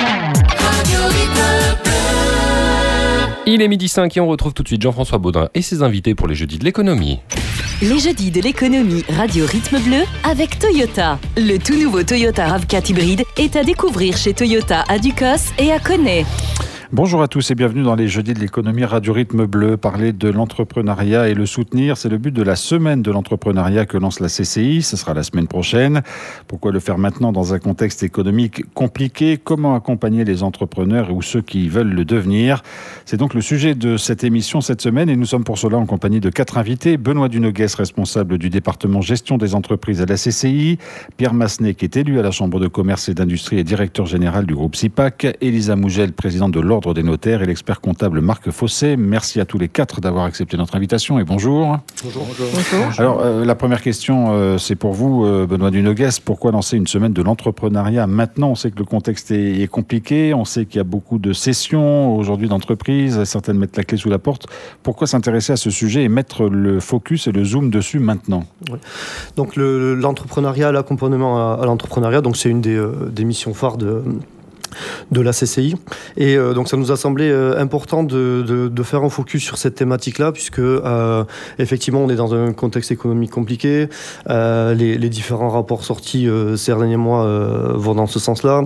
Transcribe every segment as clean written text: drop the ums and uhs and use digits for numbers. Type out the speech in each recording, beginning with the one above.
Il est 12h05 et on retrouve tout de suite Jean-François Baudrin et ses invités pour les jeudis de l'économie. Les jeudis de l'économie Radio Rythme Bleu avec Toyota. Le tout nouveau Toyota RAV4 hybride est à découvrir chez Toyota à Ducos et à Connay. Bonjour à tous et bienvenue dans les jeudis de l'économie Radio Rythme Bleu. Parler de l'entrepreneuriat et le soutenir, c'est le but de la semaine de l'entrepreneuriat que lance la CCI. Ce sera la semaine prochaine. Pourquoi le faire maintenant dans un contexte économique compliqué ? Comment accompagner les entrepreneurs ou ceux qui veulent le devenir ? C'est donc le sujet de cette émission cette semaine et nous sommes pour cela en compagnie de 4 invités. Benoît Dunoguès, responsable du département gestion des entreprises à la CCI. Pierre Massenet, qui est élu à la Chambre de commerce et d'industrie et directeur général du groupe SIPAC. Elisa Mougel, présidente de l'Ordre des notaires et l'expert comptable Marc Fossé. Merci à tous les 4 d'avoir accepté notre invitation et bonjour. Bonjour. Alors, la première question, c'est pour vous, Benoît Dunoguès. Pourquoi lancer une semaine de l'entrepreneuriat maintenant ? On sait que le contexte est compliqué, on sait qu'il y a beaucoup de cessions aujourd'hui d'entreprises, certaines mettent la clé sous la porte. Pourquoi s'intéresser à ce sujet et mettre le focus et le zoom dessus maintenant ? Oui. Donc l'entrepreneuriat, l'accompagnement à l'entrepreneuriat, donc c'est une des missions phares de la CCI et donc ça nous a semblé important de faire un focus sur cette thématique-là puisque effectivement on est dans un contexte économique compliqué, les différents rapports sortis ces derniers mois vont dans ce sens-là.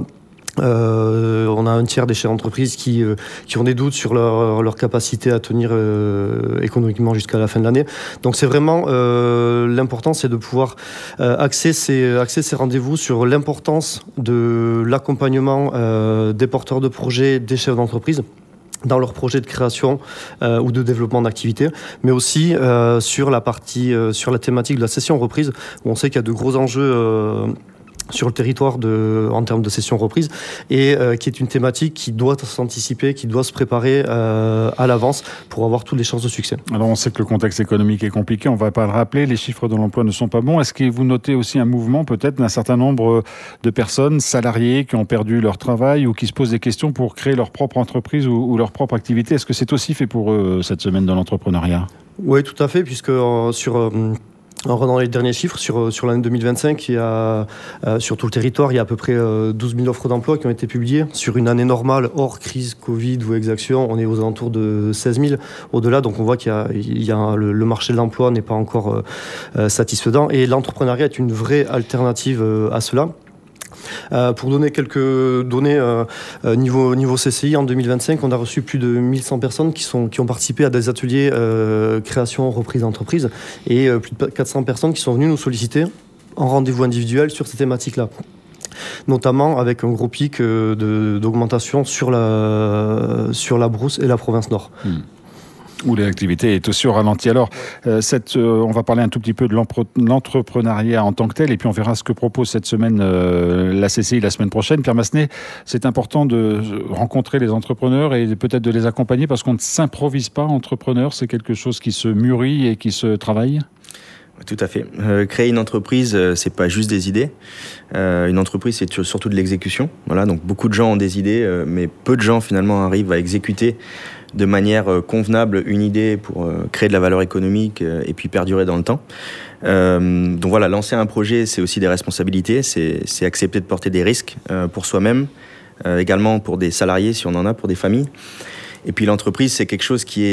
On a un tiers des chefs d'entreprise qui ont des doutes sur leur capacité à tenir économiquement jusqu'à la fin de l'année. Donc c'est vraiment l'important, c'est de pouvoir axer ces rendez-vous sur l'importance de l'accompagnement des porteurs de projets, des chefs d'entreprise dans leurs projets de création ou de développement d'activité, mais aussi sur la thématique de la cession reprise, où on sait qu'il y a de gros enjeux sur le territoire en termes de cession reprise et qui est une thématique qui doit s'anticiper, qui doit se préparer à l'avance pour avoir toutes les chances de succès. Alors on sait que le contexte économique est compliqué, on ne va pas le rappeler, les chiffres de l'emploi ne sont pas bons. Est-ce que vous notez aussi un mouvement peut-être d'un certain nombre de personnes salariées qui ont perdu leur travail ou qui se posent des questions pour créer leur propre entreprise ou leur propre activité ? Est-ce que c'est aussi fait pour eux cette semaine de l'entrepreneuriat ? Oui, tout à fait, puisque en regardant les derniers chiffres, sur l'année 2025, il y a, sur tout le territoire, il y a à peu près 12 000 offres d'emploi qui ont été publiées. Sur une année normale, hors crise, Covid ou exaction, on est aux alentours de 16 000. Au-delà, donc on voit le marché de l'emploi n'est pas encore satisfaisant. Et l'entrepreneuriat est une vraie alternative à cela. Pour donner quelques données niveau CCI, en 2025, on a reçu plus de 1100 personnes qui ont participé à des ateliers création, reprise d'entreprise et plus de 400 personnes qui sont venues nous solliciter en rendez-vous individuel sur ces thématiques-là. Notamment avec un gros pic d'augmentation sur la Brousse et la province Nord. Où l'activité est aussi au ralenti. Alors, on va parler un tout petit peu de l'entrepreneuriat en tant que tel, et puis on verra ce que propose cette semaine la CCI la semaine prochaine. Pierre Massenet, c'est important de rencontrer les entrepreneurs et peut-être de les accompagner parce qu'on ne s'improvise pas entrepreneur, c'est quelque chose qui se mûrit et qui se travaille. Tout à fait. Créer une entreprise, c'est pas juste des idées. Une entreprise, c'est surtout de l'exécution. Voilà, donc beaucoup de gens ont des idées, mais peu de gens finalement arrivent à exécuter de manière convenable une idée pour créer de la valeur économique et puis perdurer dans le temps. Donc voilà, lancer un projet, c'est aussi des responsabilités, c'est accepter de porter des risques pour soi-même, également pour des salariés si on en a, pour des familles. Et puis l'entreprise, c'est quelque chose qui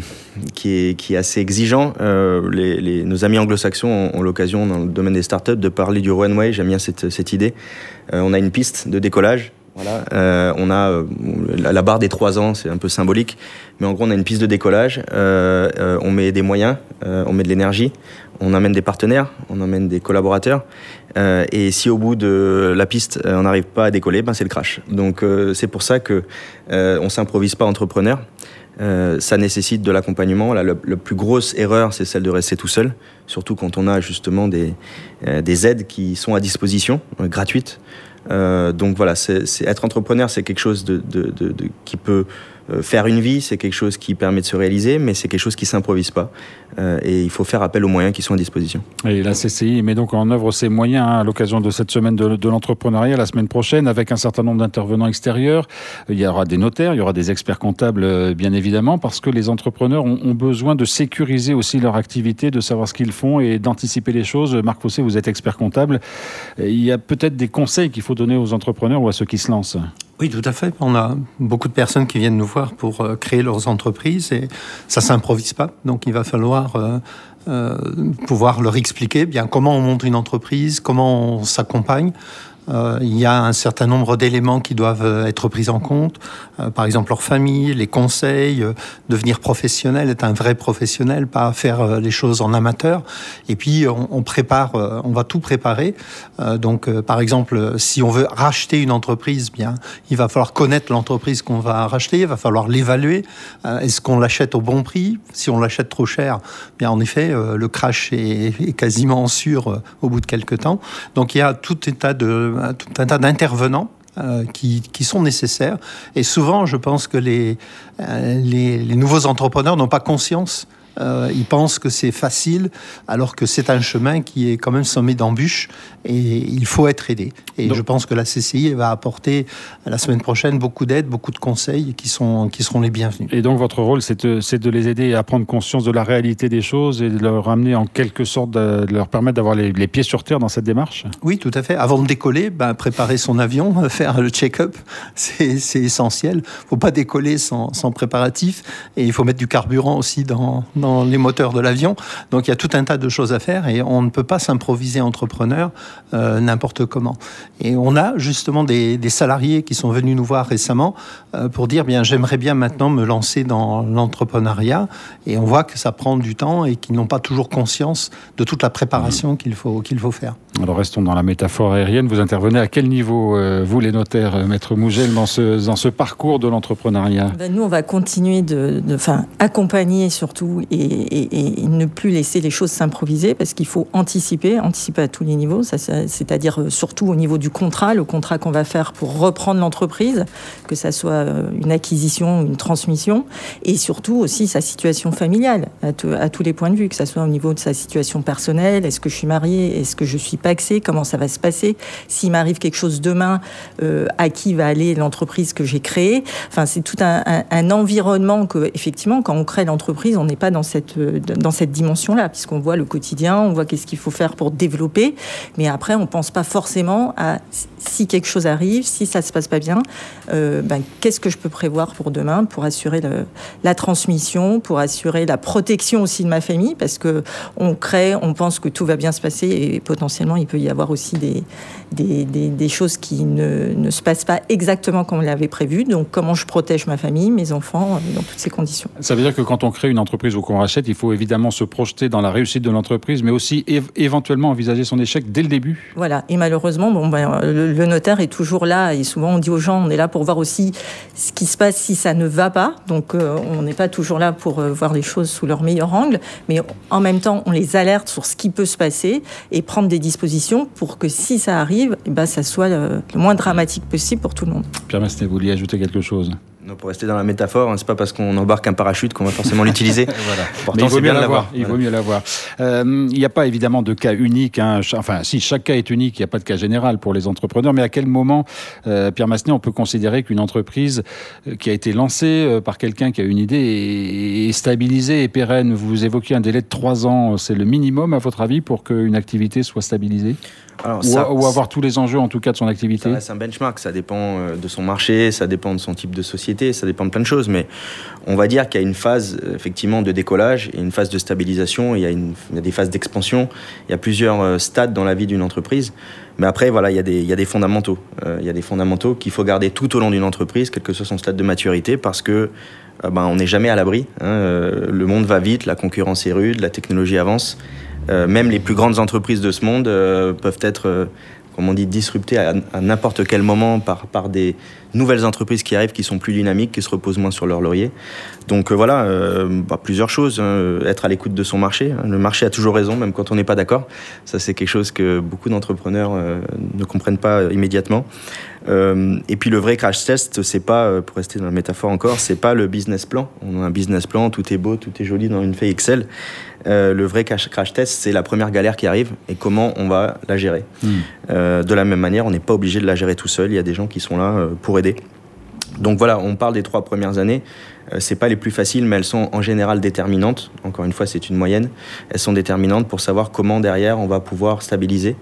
est assez exigeant. Nos amis anglo-saxons ont l'occasion, dans le domaine des startups, de parler du runway. J'aime bien cette idée. On a une piste de décollage. Voilà. On a la barre des 3 ans, c'est un peu symbolique. Mais en gros, on a une piste de décollage. On met des moyens, on met de l'énergie. On amène des partenaires, on amène des collaborateurs. Et si au bout de la piste, on n'arrive pas à décoller, c'est le crash. Donc c'est pour ça qu'on ne s'improvise pas entrepreneur. Ça nécessite de l'accompagnement. La plus grosse erreur, c'est celle de rester tout seul, surtout quand on a justement des aides qui sont à disposition, gratuites. Donc voilà, être entrepreneur, c'est quelque chose qui peut faire une vie, c'est quelque chose qui permet de se réaliser, mais c'est quelque chose qui ne s'improvise pas. Et il faut faire appel aux moyens qui sont à disposition. Et la CCI met donc en œuvre ces moyens à l'occasion de cette semaine de l'entrepreneuriat la semaine prochaine, avec un certain nombre d'intervenants extérieurs. Il y aura des notaires, il y aura des experts comptables, bien évidemment, parce que les entrepreneurs ont besoin de sécuriser aussi leur activité, de savoir ce qu'ils font et d'anticiper les choses. Marc Fossé, vous êtes expert comptable. Il y a peut-être des conseils qu'il faut donner aux entrepreneurs ou à ceux qui se lancent. Oui, tout à fait. On a beaucoup de personnes qui viennent nous voir pour créer leurs entreprises et ça s'improvise pas. Donc il va falloir pouvoir leur expliquer bien comment on monte une entreprise, comment on s'accompagne. Il y a un certain nombre d'éléments qui doivent être pris en compte. Par exemple, leur famille, les conseils, devenir professionnel, être un vrai professionnel, pas faire les choses en amateur. Et puis, on prépare, on va tout préparer. Donc, par exemple, si on veut racheter une entreprise, bien, il va falloir connaître l'entreprise qu'on va racheter, il va falloir l'évaluer. Est-ce qu'on l'achète au bon prix? Si on l'achète trop cher, bien, en effet, le crash est quasiment sûr au bout de quelques temps. Donc, il y a tout un tas d'intervenants qui sont nécessaires. Et souvent, je pense que les nouveaux entrepreneurs n'ont pas conscience. Ils pensent que c'est facile, alors que c'est un chemin qui est quand même semé d'embûches et il faut être aidé. Et je pense que la CCI va apporter la semaine prochaine beaucoup d'aide, beaucoup de conseils qui seront les bienvenus. Et donc votre rôle, c'est de les aider à prendre conscience de la réalité des choses et de leur amener en quelque sorte, de leur permettre d'avoir les pieds sur terre dans cette démarche? Oui, tout à fait. Avant de décoller, préparer son avion, faire le check-up, c'est essentiel. Il ne faut pas décoller sans préparatif et il faut mettre du carburant aussi dans les moteurs de l'avion. Donc il y a tout un tas de choses à faire et on ne peut pas s'improviser entrepreneur n'importe comment. Et on a justement des salariés qui sont venus nous voir récemment pour dire j'aimerais bien maintenant me lancer dans l'entrepreneuriat, et on voit que ça prend du temps et qu'ils n'ont pas toujours conscience de toute la préparation qu'il faut faire. Alors restons dans la métaphore aérienne. Vous intervenez à quel niveau, vous les notaires, Maître Mougel, dans ce parcours de l'entrepreneuriat? Nous, on va continuer de accompagner surtout et ne plus laisser les choses s'improviser, parce qu'il faut anticiper à tous les niveaux, c'est-à-dire surtout au niveau du contrat, le contrat qu'on va faire pour reprendre l'entreprise, que ça soit une acquisition, une transmission, et surtout aussi sa situation familiale, à tous les points de vue, que ça soit au niveau de sa situation personnelle, est-ce que je suis mariée, est-ce que je suis paxée, comment ça va se passer, s'il m'arrive quelque chose demain, à qui va aller l'entreprise que j'ai créée. Enfin, c'est tout un environnement que, effectivement, quand on crée l'entreprise, on n'est pas dans cette dimension-là, puisqu'on voit le quotidien, on voit qu'est-ce qu'il faut faire pour développer, mais après, on ne pense pas forcément à si quelque chose arrive, si ça ne se passe pas bien, qu'est-ce que je peux prévoir pour demain, pour assurer la transmission, pour assurer la protection aussi de ma famille, parce qu'on crée, on pense que tout va bien se passer, et potentiellement, il peut y avoir aussi des choses qui ne se passent pas exactement comme on l'avait prévu. Donc, comment je protège ma famille, mes enfants, dans toutes ces conditions. Ça veut dire que quand on crée une entreprise ou qu'on rachète, il faut évidemment se projeter dans la réussite de l'entreprise, mais aussi éventuellement envisager son échec dès le début. Voilà. Et malheureusement, le notaire est toujours là, et souvent on dit aux gens, on est là pour voir aussi ce qui se passe si ça ne va pas. Donc, on n'est pas toujours là pour voir les choses sous leur meilleur angle, mais en même temps, on les alerte sur ce qui peut se passer et prendre des dispositions pour que si ça arrive, ça soit le moins dramatique possible pour tout le monde. Pierre Massenet, vous vouliez ajouter quelque chose? Non, pour rester dans la métaphore, c'est pas parce qu'on embarque un parachute qu'on va forcément l'utiliser. Voilà. Pourtant, mais il vaut mieux l'avoir. Voilà. Il vaut mieux l'avoir. Il n'y a pas évidemment de cas unique. Enfin, si chaque cas est unique, il n'y a pas de cas général pour les entrepreneurs. Mais à quel moment, Pierre Massenet, on peut considérer qu'une entreprise qui a été lancée par quelqu'un qui a une idée est stabilisée et pérenne? Vous évoquiez un délai de 3 ans. C'est le minimum, à votre avis, pour qu'une activité soit stabilisée? Alors, ou avoir tous les enjeux, en tout cas, de son activité? C'est un benchmark, ça dépend de son marché, ça dépend de son type de société, ça dépend de plein de choses, mais on va dire qu'il y a une phase, effectivement, de décollage et une phase de stabilisation, il y a des phases d'expansion, il y a plusieurs stades dans la vie d'une entreprise, mais après, voilà, il y a des fondamentaux. Il y a des fondamentaux qu'il faut garder tout au long d'une entreprise, quel que soit son stade de maturité, parce que on n'est jamais à l'abri. Le monde va vite, la concurrence est rude, la technologie avance. Même les plus grandes entreprises de ce monde peuvent être, comme on dit, disruptées à n'importe quel moment par des nouvelles entreprises qui arrivent, qui sont plus dynamiques, qui se reposent moins sur leur laurier. Donc voilà, plusieurs choses. Être à l'écoute de son marché. Le marché a toujours raison, même quand on n'est pas d'accord. Ça, c'est quelque chose que beaucoup d'entrepreneurs ne comprennent pas immédiatement. Et puis le vrai crash test, c'est pas, pour rester dans la métaphore encore, c'est pas le business plan. On a un business plan, tout est beau, tout est joli dans une feuille Excel. Le vrai crash test, c'est la première galère qui arrive et comment on va la gérer. De la même manière, on n'est pas obligé de la gérer tout seul. Il y a des gens qui sont là pour aider. Donc voilà, on parle des 3 premières années. C'est pas les plus faciles, mais elles sont en général déterminantes. Encore une fois, c'est une moyenne. Elles sont déterminantes pour savoir comment derrière on va pouvoir stabiliser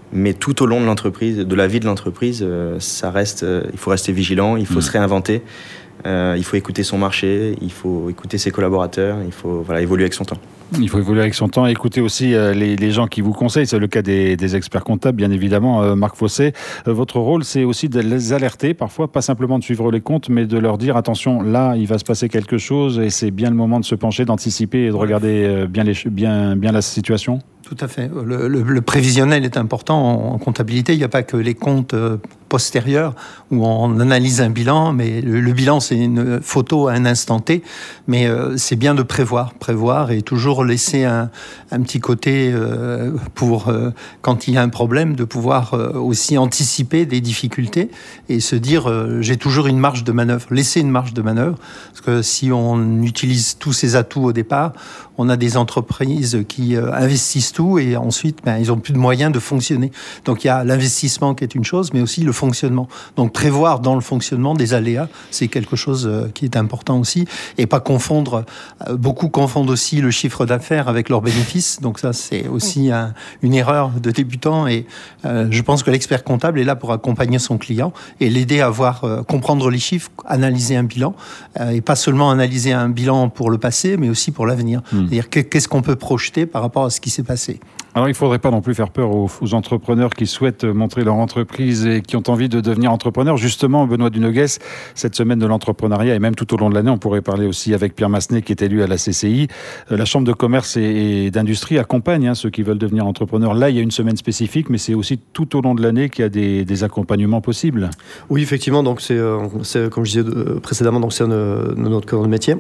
Mais tout au long de l'entreprise, de la vie de l'entreprise, il faut rester vigilant, il faut se réinventer, il faut écouter son marché, il faut écouter ses collaborateurs, il faut évoluer avec son temps. Il faut évoluer avec son temps, écouter aussi les gens qui vous conseillent. C'est le cas des experts comptables, bien évidemment. Marc Fossé, votre rôle, c'est aussi de les alerter, parfois, pas simplement de suivre les comptes, mais de leur dire, attention, là, il va se passer quelque chose et c'est bien le moment de se pencher, d'anticiper et de regarder bien la situation. Tout à fait. Le prévisionnel est important en comptabilité. Il n'y a pas que les comptes postérieurs où on analyse un bilan, mais le bilan, c'est une photo à un instant T. Mais c'est bien de prévoir et toujours laisser un petit côté pour, quand il y a un problème, de pouvoir aussi anticiper des difficultés et se dire, j'ai toujours une marge de manœuvre. Laisser une marge de manœuvre, parce que si on utilise tous ces atouts au départ, on a des entreprises qui investissent tout et ensuite, ils n'ont plus de moyens de fonctionner. Donc il y a l'investissement qui est une chose, mais aussi le fonctionnement. Donc prévoir dans le fonctionnement des aléas, c'est quelque chose qui est important aussi. Et pas confondre, beaucoup confondent aussi le chiffre d'affaires avec leurs bénéfices. Donc ça, c'est aussi une erreur de débutant. Et je pense que l'expert comptable est là pour accompagner son client et l'aider à comprendre les chiffres, analyser un bilan, et pas seulement analyser un bilan pour le passé, mais aussi pour l'avenir. C'est-à-dire qu'est-ce qu'on peut projeter par rapport à ce qui s'est passé. Alors, il ne faudrait pas non plus faire peur aux entrepreneurs qui souhaitent montrer leur entreprise et qui ont envie de devenir entrepreneurs. Justement, Benoît Dunoguès, cette semaine de l'entrepreneuriat et même tout au long de l'année, on pourrait parler aussi avec Pierre Massenet qui est élu à la CCI. La Chambre de commerce et d'industrie accompagne ceux qui veulent devenir entrepreneurs. Là, il y a une semaine spécifique, mais c'est aussi tout au long de l'année qu'il y a des accompagnements possibles. Oui, effectivement. Donc, c'est comme je disais précédemment, donc c'est notre cœur de métier.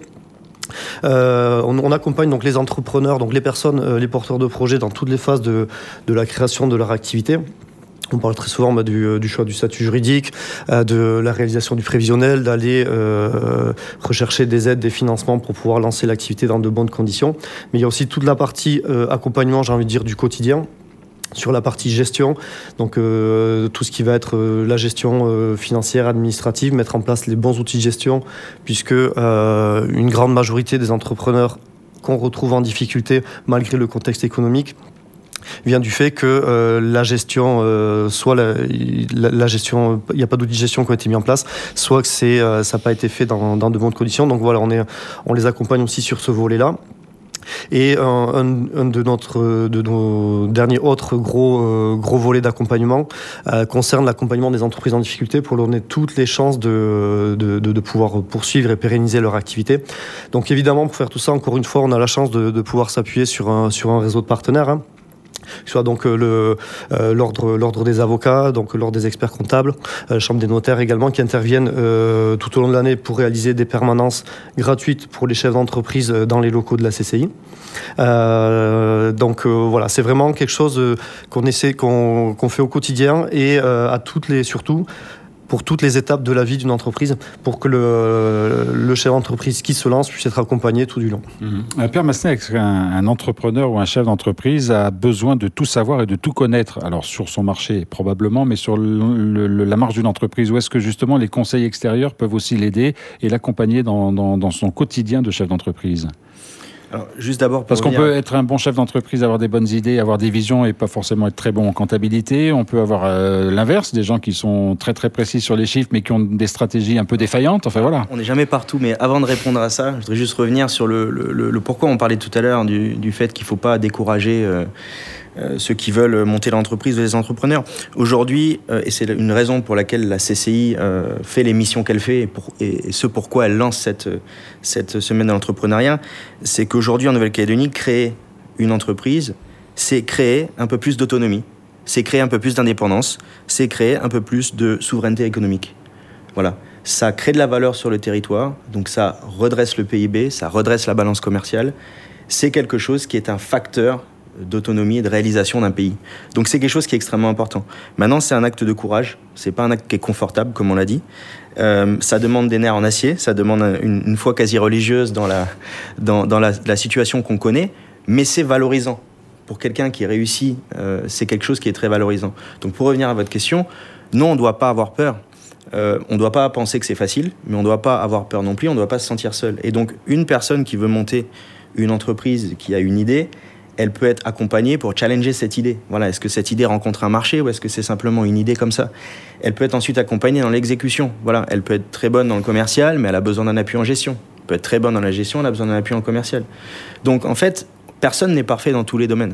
On accompagne donc les entrepreneurs, donc les personnes, les porteurs de projets dans toutes les phases de la création de leur activité. On parle très souvent du choix du statut juridique, de la réalisation du prévisionnel, d'aller rechercher des aides, des financements pour pouvoir lancer l'activité dans de bonnes conditions. Mais il y a aussi toute la partie accompagnement, j'ai envie de dire, du quotidien. Sur la partie gestion, donc tout ce qui va être la gestion financière, administrative, mettre en place les bons outils de gestion, puisque une grande majorité des entrepreneurs qu'on retrouve en difficulté, malgré le contexte économique, vient du fait que la gestion, soit la gestion, il n'y a pas d'outils de gestion qui ont été mis en place, soit que ça n'a pas été fait dans de bonnes conditions. Donc voilà, on les accompagne aussi sur ce volet-là. Et un de nos derniers autres gros volets d'accompagnement concerne l'accompagnement des entreprises en difficulté pour leur donner toutes les chances de pouvoir poursuivre et pérenniser leur activité. Donc évidemment, pour faire tout ça, encore une fois, on a la chance de pouvoir s'appuyer sur un réseau de partenaires. Soit donc l'ordre des avocats, donc l'ordre des experts comptables, la chambre des notaires également, qui interviennent tout au long de l'année pour réaliser des permanences gratuites pour les chefs d'entreprise dans les locaux de la CCI. Donc voilà, c'est vraiment quelque chose qu'on fait au quotidien et surtout pour toutes les étapes de la vie d'une entreprise, pour que le chef d'entreprise qui se lance puisse être accompagné tout du long. Pierre Massenet, est-ce qu'un entrepreneur ou un chef d'entreprise a besoin de tout savoir et de tout connaître? Alors sur son marché probablement, mais sur la marge d'une entreprise, ou est-ce que justement les conseils extérieurs peuvent aussi l'aider et l'accompagner dans son quotidien de chef d'entreprise? Alors, juste d'abord, parce qu'on peut être un bon chef d'entreprise, avoir des bonnes idées, avoir des visions et pas forcément être très bon en comptabilité. On peut avoir l'inverse, des gens qui sont très très précis sur les chiffres mais qui ont des stratégies un peu défaillantes. Enfin voilà. On n'est jamais partout, mais avant de répondre à ça, je voudrais juste revenir sur le pourquoi on parlait tout à l'heure du fait qu'il ne faut pas décourager ceux qui veulent monter l'entreprise ou les entrepreneurs. Aujourd'hui, et c'est une raison pour laquelle la CCI fait les missions qu'elle fait et ce pourquoi elle lance cette semaine de l'entrepreneuriat, c'est qu'aujourd'hui en Nouvelle-Calédonie, créer une entreprise, c'est créer un peu plus d'autonomie, c'est créer un peu plus d'indépendance, c'est créer un peu plus de souveraineté économique. Voilà. Ça crée de la valeur sur le territoire, donc ça redresse le PIB, ça redresse la balance commerciale. C'est quelque chose qui est un facteur d'autonomie et de réalisation d'un pays. Donc c'est quelque chose qui est extrêmement important. Maintenant, c'est un acte de courage, c'est pas un acte qui est confortable, comme on l'a dit. Ça demande des nerfs en acier, ça demande une foi quasi religieuse dans la situation qu'on connaît, mais c'est valorisant. Pour quelqu'un qui réussit, c'est quelque chose qui est très valorisant. Donc pour revenir à votre question, non, on ne doit pas avoir peur. On ne doit pas penser que c'est facile, mais on ne doit pas avoir peur non plus, on ne doit pas se sentir seul. Et donc une personne qui veut monter une entreprise, qui a une idée, elle peut être accompagnée pour challenger cette idée. Voilà, est-ce que cette idée rencontre un marché ou est-ce que c'est simplement une idée comme ça? Elle peut être ensuite accompagnée dans l'exécution. Voilà, elle peut être très bonne dans le commercial, mais elle a besoin d'un appui en gestion. Elle peut être très bonne dans la gestion, elle a besoin d'un appui en commercial. Donc en fait, personne n'est parfait dans tous les domaines.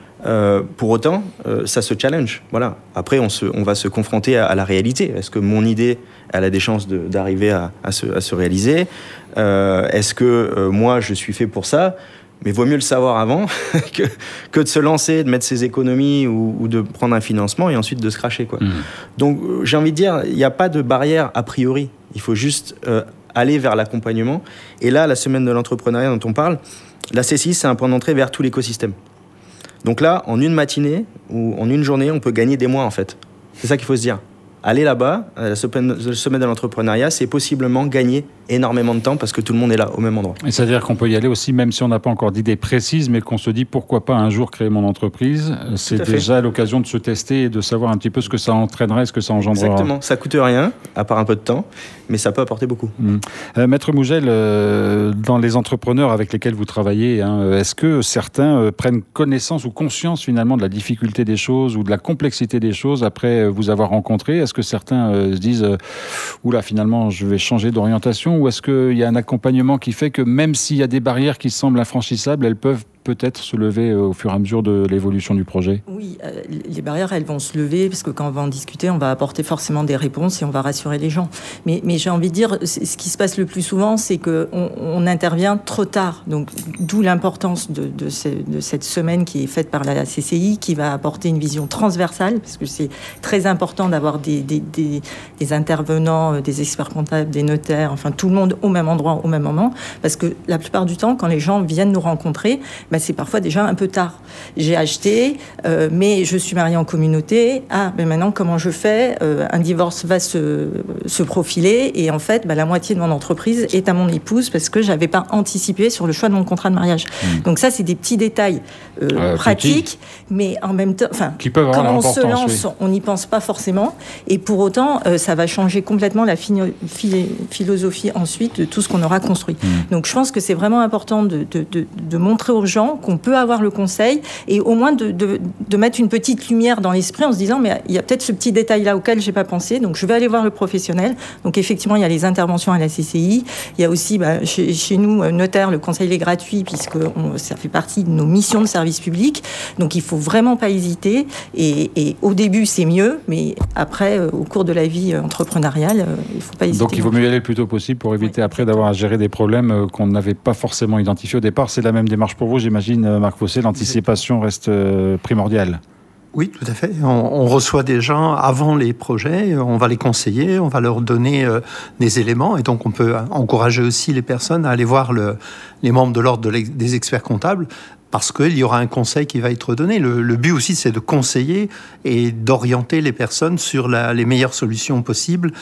Pour autant, ça se challenge. Voilà. Après, on va se confronter à la réalité. Est-ce que mon idée, elle a des chances d'arriver à se réaliser? Est-ce que moi, je suis fait pour ça? Mais vaut mieux le savoir avant que de se lancer, de mettre ses économies ou de prendre un financement et ensuite de se cracher, quoi. Donc, j'ai envie de dire, il n'y a pas de barrière a priori. Il faut juste aller vers l'accompagnement. Et là, la semaine de l'entrepreneuriat dont on parle, la CCI, c'est un point d'entrée vers tout l'écosystème. Donc là, en une matinée ou en une journée, on peut gagner des mois, en fait. C'est ça qu'il faut se dire. Aller là-bas, à la semaine de l'entrepreneuriat, c'est possiblement gagner énormément de temps parce que tout le monde est là, au même endroit. Et c'est-à-dire qu'on peut y aller aussi, même si on n'a pas encore d'idée précise, mais qu'on se dit pourquoi pas un jour créer mon entreprise. C'est déjà l'occasion de se tester et de savoir un petit peu ce que ça entraînerait, ce que ça engendrera. Exactement. Ça coûte rien, à part un peu de temps, mais ça peut apporter beaucoup. Maître Mougel, dans les entrepreneurs avec lesquels vous travaillez, est-ce que certains prennent connaissance ou conscience finalement de la difficulté des choses ou de la complexité des choses après vous avoir rencontré? Est-ce que certains se disent oula, finalement je vais changer d'orientation, ou est-ce qu'il y a un accompagnement qui fait que même s'il y a des barrières qui semblent infranchissables, elles peuvent peut-être se lever au fur et à mesure de l'évolution du projet? Oui, les barrières, elles vont se lever parce que quand on va en discuter, on va apporter forcément des réponses et on va rassurer les gens. Mais j'ai envie de dire, ce qui se passe le plus souvent, c'est qu'on intervient trop tard. Donc, d'où l'importance de cette semaine qui est faite par la CCI, qui va apporter une vision transversale, parce que c'est très important d'avoir des intervenants, des experts comptables, des notaires, enfin tout le monde au même endroit, au même moment, parce que la plupart du temps, quand les gens viennent nous rencontrer, c'est parfois déjà un peu tard. J'ai acheté, mais je suis mariée en communauté. Mais maintenant, comment je fais? Un divorce va se profiler et en fait, la moitié de mon entreprise est à mon épouse parce que j'avais pas anticipé sur le choix de mon contrat de mariage. Donc ça, c'est des petits détails pratiques, mais en même temps, qui peuvent avoir quand on se l'importance, lance, on n'y pense pas forcément. Et pour autant, ça va changer complètement la philosophie ensuite de tout ce qu'on aura construit. Donc je pense que c'est vraiment important de montrer aux gens qu'on peut avoir le conseil et au moins de mettre une petite lumière dans l'esprit en se disant mais il y a peut-être ce petit détail-là auquel j'ai pas pensé, donc je vais aller voir le professionnel. Donc effectivement, il y a les interventions à la CCI, il y a aussi chez nous, notaire, le conseil est gratuit puisque ça fait partie de nos missions de service public, donc il faut vraiment pas hésiter et au début c'est mieux, mais après au cours de la vie entrepreneuriale, il faut pas hésiter. Donc il vaut mieux y aller le plus tôt possible pour éviter après d'avoir à gérer des problèmes qu'on n'avait pas forcément identifiés au départ. C'est la même démarche pour vous, j'imagine, Marc Fossé, l'anticipation reste primordiale. Oui, tout à fait. On reçoit des gens avant les projets, on va les conseiller, on va leur donner des éléments, et donc on peut encourager aussi les personnes à aller voir les membres de l'ordre des experts comptables, parce qu'il y aura un conseil qui va être donné. Le but aussi, c'est de conseiller et d'orienter les personnes sur les meilleures solutions possibles.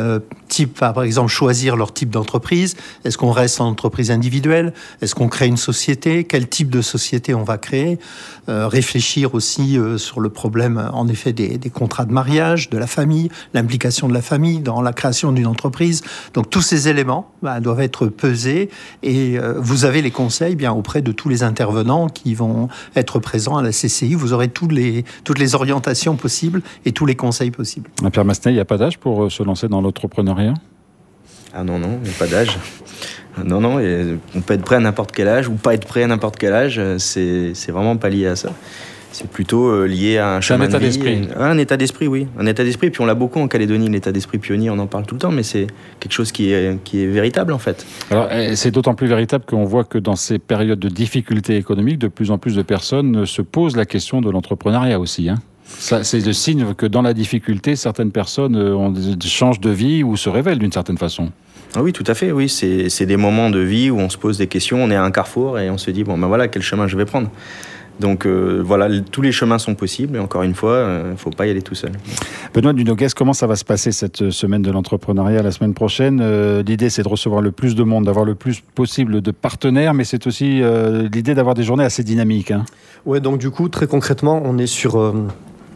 Par exemple, choisir leur type d'entreprise. Est-ce qu'on reste en entreprise individuelle? Est-ce qu'on crée une société? Quel type de société on va créer? Réfléchir aussi sur le problème, en effet, des contrats de mariage, de la famille, l'implication de la famille dans la création d'une entreprise. Donc, tous ces éléments doivent être pesés et vous avez les conseils auprès de tous les intervenants qui vont être présents à la CCI. Vous aurez toutes les orientations possibles et tous les conseils possibles. Pierre Massenet, il n'y a pas d'âge pour se lancer dans l'entrepreneuriat? Ah non, il n'y a pas d'âge. Non, on peut être prêt à n'importe quel âge ou pas être prêt à n'importe quel âge. C'est vraiment pas lié à ça. C'est plutôt lié à un chemin de vie. D'esprit. Un état d'esprit, oui. Un état d'esprit. Et puis on l'a beaucoup en Calédonie, l'état d'esprit pionnier, on en parle tout le temps, mais c'est quelque chose qui est véritable en fait. Alors c'est d'autant plus véritable qu'on voit que dans ces périodes de difficultés économiques, de plus en plus de personnes se posent la question de l'entrepreneuriat aussi. Ça, c'est le signe que dans la difficulté, certaines personnes changent de vie ou se révèlent d'une certaine façon. Ah oui, tout à fait. Oui, c'est des moments de vie où on se pose des questions, on est à un carrefour et on se dit voilà, quel chemin je vais prendre. Donc voilà, tous les chemins sont possibles et encore une fois, il ne faut pas y aller tout seul. Benoît Dunoguès, comment ça va se passer cette semaine de l'entrepreneuriat la semaine prochaine? L'idée, c'est de recevoir le plus de monde, d'avoir le plus possible de partenaires, mais c'est aussi l'idée d'avoir des journées assez dynamiques. Ouais, donc du coup, très concrètement, on est sur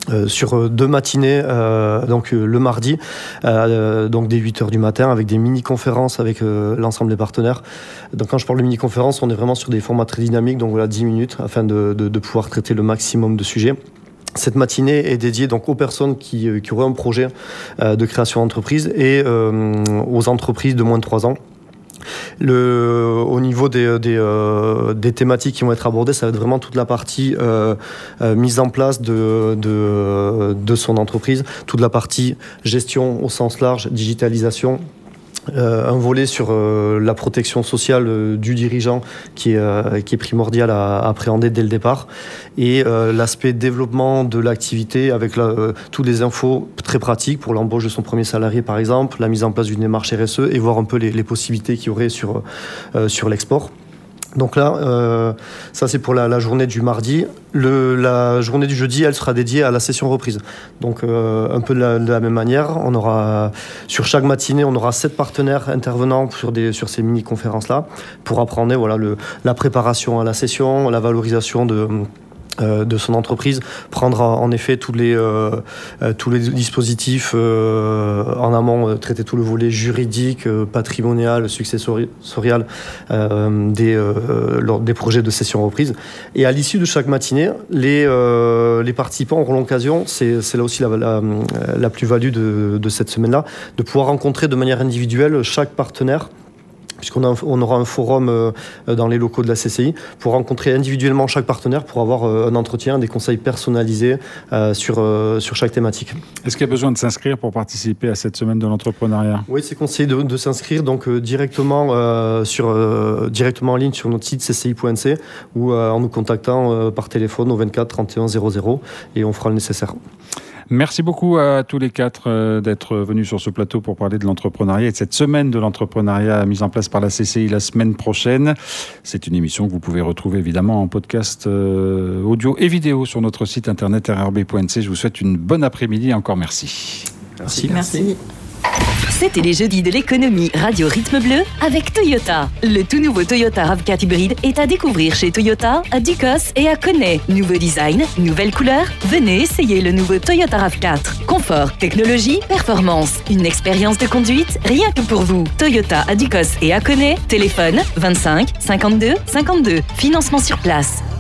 sur 2 matinées, donc le mardi, donc dès 8h du matin, avec des mini-conférences avec l'ensemble des partenaires. Donc quand je parle de mini-conférences, on est vraiment sur des formats très dynamiques, donc voilà 10 minutes, afin de pouvoir traiter le maximum de sujets. Cette matinée est dédiée donc aux personnes qui auraient un projet de création d'entreprise et aux entreprises de moins de 3 ans. Au niveau des thématiques qui vont être abordées, ça va être vraiment toute la partie mise en place de son entreprise, toute la partie gestion au sens large, digitalisation. Un volet sur la protection sociale du dirigeant qui est primordial à appréhender dès le départ, et l'aspect développement de l'activité avec toutes les infos très pratiques pour l'embauche de son premier salarié par exemple, la mise en place d'une démarche RSE et voir un peu les possibilités qu'il y aurait sur l'export. Donc là, ça c'est pour la journée du mardi. La journée du jeudi, elle sera dédiée à la session reprise. Donc un peu de la même manière, on aura sur chaque matinée, on aura 7 partenaires intervenants sur ces mini-conférences-là pour apprendre la préparation à la session, la valorisation de son entreprise, prendre en effet tous les dispositifs en amont, traiter tout le volet juridique, patrimonial, successorial des projets de session reprise. Et à l'issue de chaque matinée, les participants auront l'occasion, c'est là aussi la plus-value de cette semaine-là, de pouvoir rencontrer de manière individuelle chaque partenaire, puisqu'on aura un forum dans les locaux de la CCI pour rencontrer individuellement chaque partenaire pour avoir un entretien, des conseils personnalisés sur chaque thématique. Est-ce qu'il y a besoin de s'inscrire pour participer à cette semaine de l'entrepreneuriat ? Oui, c'est conseillé de s'inscrire donc directement en ligne sur notre site cci.nc ou en nous contactant par téléphone au 24 31 00 et on fera le nécessaire. Merci beaucoup à tous les 4 d'être venus sur ce plateau pour parler de l'entrepreneuriat et de cette semaine de l'entrepreneuriat mise en place par la CCI la semaine prochaine. C'est une émission que vous pouvez retrouver évidemment en podcast audio et vidéo sur notre site internet rrb.nc. Je vous souhaite une bonne après-midi et encore merci. Merci. C'était les jeudis de l'économie Radio Rythme Bleu avec Toyota. Le tout nouveau Toyota RAV4 hybride est à découvrir chez Toyota à Ducos et à Connay. Nouveau design, nouvelle couleur. Venez essayer le nouveau Toyota RAV4. Confort, technologie, performance. Une expérience de conduite rien que pour vous. Toyota à Ducos et à Connay. Téléphone 25 52 52. Financement sur place.